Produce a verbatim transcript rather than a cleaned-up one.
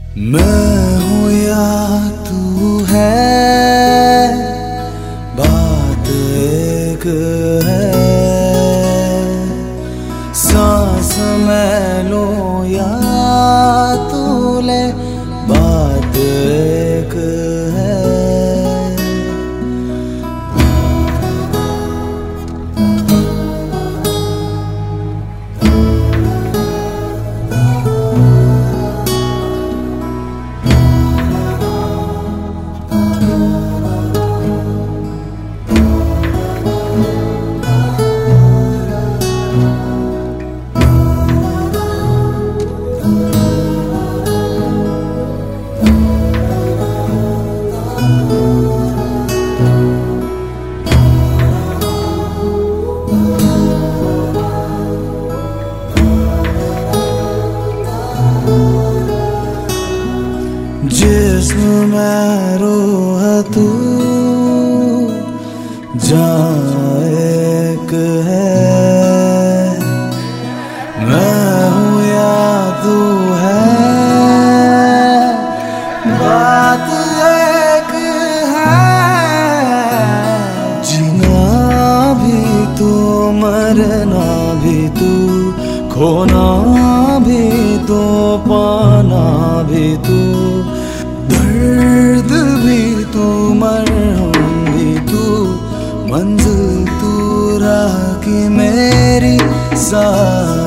मैं हूँ या तू है, बात एक है। सांस मैं लूं या तू ले, बात एक है। जिस्म में रूह तू, जान एक है। मैं हूँ या तू है, बात एक है। जीना भी तू, मरना भी तू, खोना भी तू, पाना भी तू। दर्द भी तू, मरहम भी तू, मंजिल तू, राह की मेरी साथ